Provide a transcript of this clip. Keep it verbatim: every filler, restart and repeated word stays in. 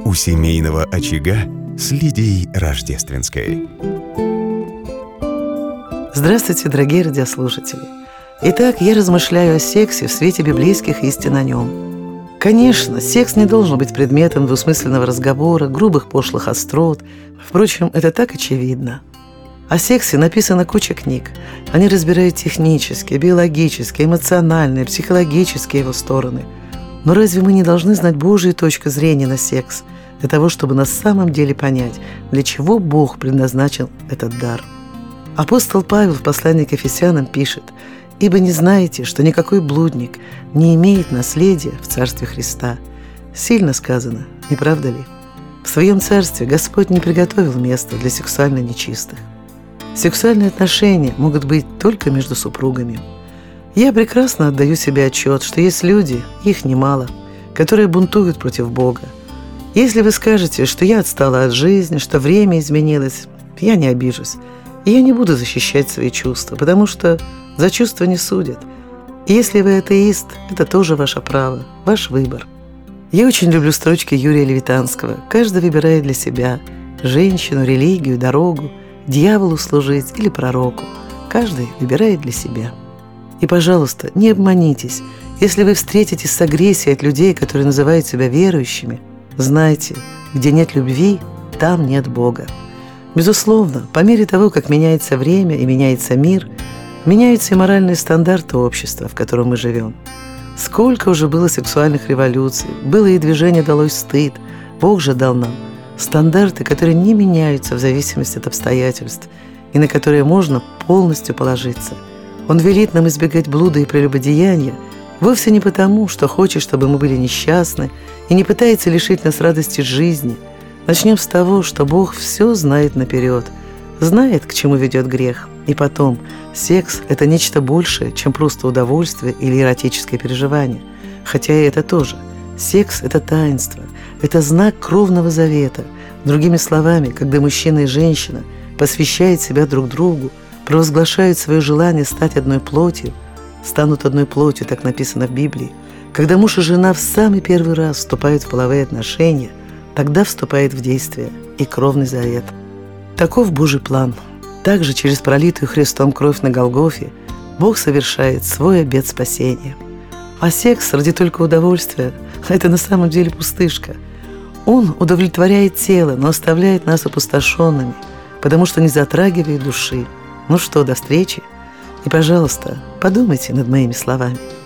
У семейного очага с Лидией Рождественской. Здравствуйте, дорогие радиослушатели! Итак, я размышляю о сексе в свете библейских истин о нем. Конечно, секс не должен быть предметом двусмысленного разговора, грубых пошлых острот. Впрочем, это так очевидно. О сексе написана куча книг. Они разбирают технические, биологические, эмоциональные, психологические его стороны. Но разве мы не должны знать Божью точку зрения на секс, для того, чтобы на самом деле понять, для чего Бог предназначил этот дар? Апостол Павел в послании к Ефесянам пишет: «Ибо не знаете, что никакой блудник не имеет наследия в Царстве Христа». Сильно сказано, не правда ли? В своем Царстве Господь не приготовил место для сексуально нечистых. Сексуальные отношения могут быть только между супругами. Я прекрасно отдаю себе отчет, что есть люди, их немало, которые бунтуют против Бога. Если вы скажете, что я отстала от жизни, что время изменилось, я не обижусь. И я не буду защищать свои чувства, потому что за чувства не судят. И если вы атеист, это тоже ваше право, ваш выбор. Я очень люблю строчки Юрия Левитанского. Каждый выбирает для себя женщину, религию, дорогу, дьяволу служить или пророку. Каждый выбирает для себя. И, пожалуйста, не обманитесь. Если вы встретитесь с агрессией от людей, которые называют себя верующими, знайте, где нет любви, там нет Бога. Безусловно, по мере того, как меняется время и меняется мир, меняются и моральные стандарты общества, в котором мы живем. Сколько уже было сексуальных революций, было и движение «Долой стыд». Бог же дал нам стандарты, которые не меняются в зависимости от обстоятельств и на которые можно полностью положиться. Он велит нам избегать блуда и прелюбодеяния вовсе не потому, что хочет, чтобы мы были несчастны, и не пытается лишить нас радости жизни. Начнем с того, что Бог все знает наперед, знает, к чему ведет грех. И потом, секс – это нечто большее, чем просто удовольствие или эротическое переживание. Хотя и это тоже. Секс – это таинство, это знак кровного завета. Другими словами, когда мужчина и женщина посвящают себя друг другу, провозглашают свое желание стать одной плотью, станут одной плотью, так написано в Библии. Когда муж и жена в самый первый раз вступают в половые отношения, тогда вступает в действие и кровный завет. Таков Божий план. Также через пролитую Христом кровь на Голгофе Бог совершает свой обет спасения. А секс ради только удовольствия – это на самом деле пустышка. Он удовлетворяет тело, но оставляет нас опустошенными, потому что не затрагивает души. Ну что, до встречи. И, пожалуйста, подумайте над моими словами.